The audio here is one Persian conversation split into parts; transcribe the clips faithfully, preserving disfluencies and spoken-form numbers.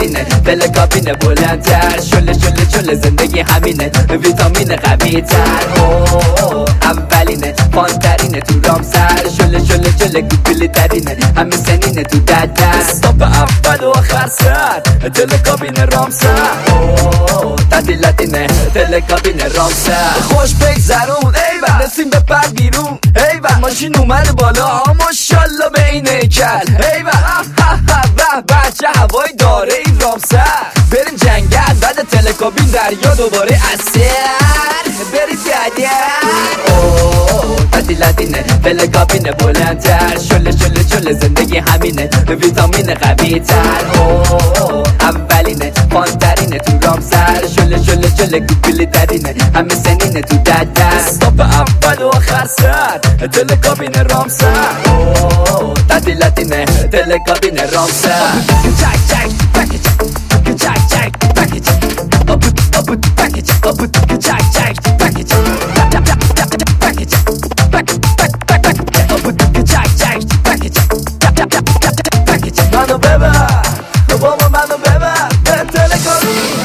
تعطیلاتینه دل کابینه بلندتر شله شله شله زندگی همینه ویتامین قوی تر اولینه فانترینه تو رام سر شله شله شله گوگلی ترینه همه سنینه تو ددر استاپ اول و آخر سر دل کابینه رام سر تعطیلاتینه دل کابینه رام سر خوش بگذرون ایول نسیم بپر بیرون ایول ماشین اومده بالا ماشالله به این هیکل ایول بچه هوای داره این رامسر بریم جنگل بعد تلکابین دریا دوباره اثر بریم جنگل تعطیلاتینه تلکابینه بلندتر شله شله شله زندگی همینه ویتامین قوی تر اولینه فانترینه تو رامسر شله شله شله گوگلی ترینه همه سنینه تو ددر استاپ اول و آخر سر تلکابینه رامسر تعطیلاتینه تلکابینه رامسر چک چک پکیج چک چک پکیج ابوت ابوت پکیج ابوت چک چک پکیج پکیج ابوت چک چک پکیج پکیج منو ببر بابا منو ببر تلکابین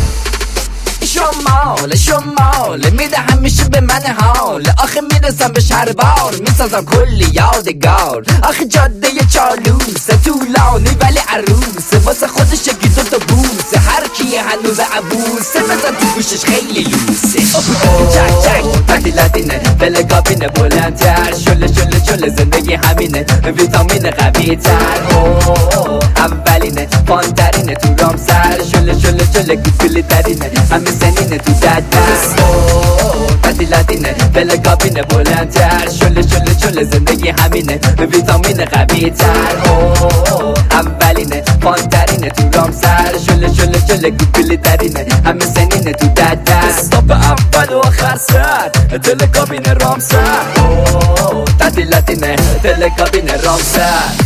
شمال شمال میده همیشه به من حال آخه میرسم به شهربار میسازم کلی یادگار آخه جاده چالوسه طولانی ولی عروسه واسه خودش یکی دوتا بوسه هر کی هنوز عبوسه بزن تو گوشش خیلی لوسه چک چک تعطیلاتینه تلکابینه بلندتر شله شله شله زندگی همینه ویتامین قوی تر اولینه فانترینه تو رامسر شله شله شله گوگلی ترینه همه سنینه تو ددر تعطیلاتینه تلکابینه بلندتر شله شله شله زندگی همینه ویتامین قوی تر اولینه فانترینه تو رامسر شله شله شله گوگلی ترینه همه سنینه تو ددر استاپ اول و آخر سر تلکابینه رامسر تعطیلاتینه تلکابینه رامسر